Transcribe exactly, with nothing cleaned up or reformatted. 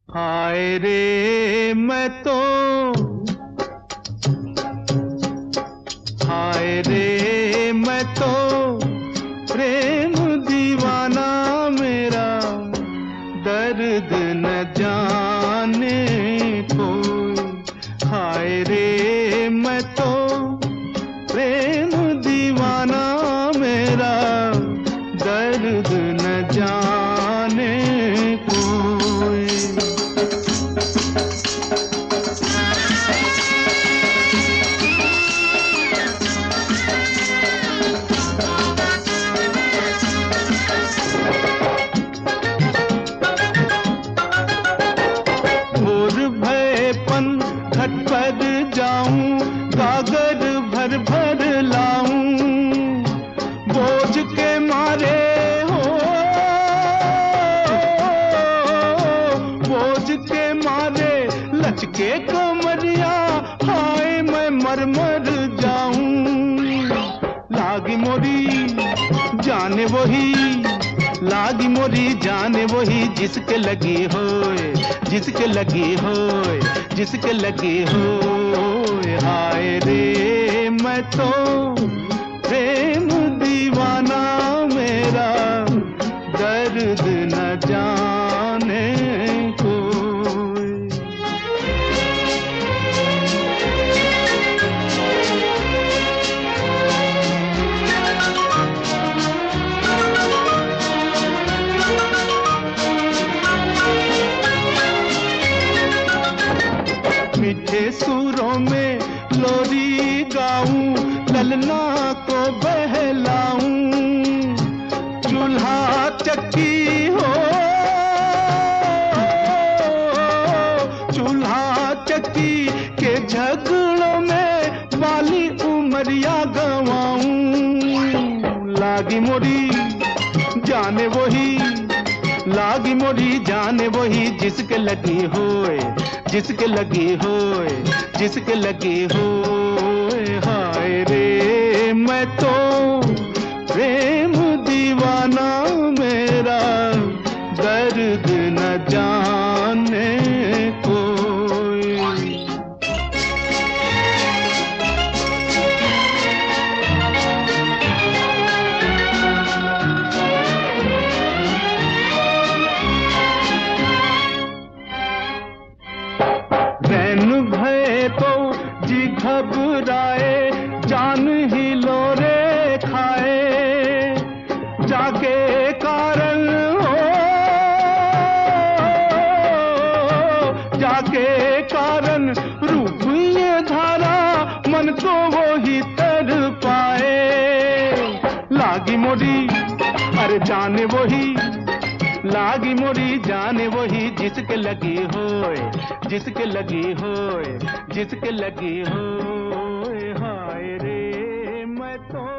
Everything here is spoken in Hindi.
हाय रे मैं तो, हाय रे मैं तो प्रेम दीवाना, मेरा दर्द न जाने कोई। हाय रे मैं तो प्रेम दीवाना, मेरा दर्द न जाने कोई। घट पर जाऊं, गागर भर भर लाऊं, बोझ के मारे हो, बोझ के मारे लचके कमरिया, हाय मैं मर मर जाऊं। लागी मोरी जाने वही, लागी मोरी जाने वही, जिसके लगी होए, जिसके लगी होए, जिसके लगी होए। हाय रे मैं तो प्रेम दीवाना, मेरा दर्द न जाने कोई। मीठे सुरों में लोरी गाऊं, ललना को बहलाऊं, चूल्हा चक्की हो, चूल्हा चक्की के झगड़ों में वाली उमरिया गवाऊं। लागी मोरी जाने वही, लागी मोरी जाने वही, जिसके लगी होए, जिसके लगी होए, जिसके लगी होए। हाय रे मैं तो प्रेम दीवाना, मेरा दर्द न जाने कोई। रैन भय तो जी घबराए, जान ही लोरे खाए, जाके कारण हो, जाके कारण रूप ये धारा, मन को वो ही तर पाए। लागी मोरी अरे जाने वही, लागी मोरी जाने वही, जिसके लगी होए, जिसके लगी होए, जिसके लगी होए। हाय रे मैं तो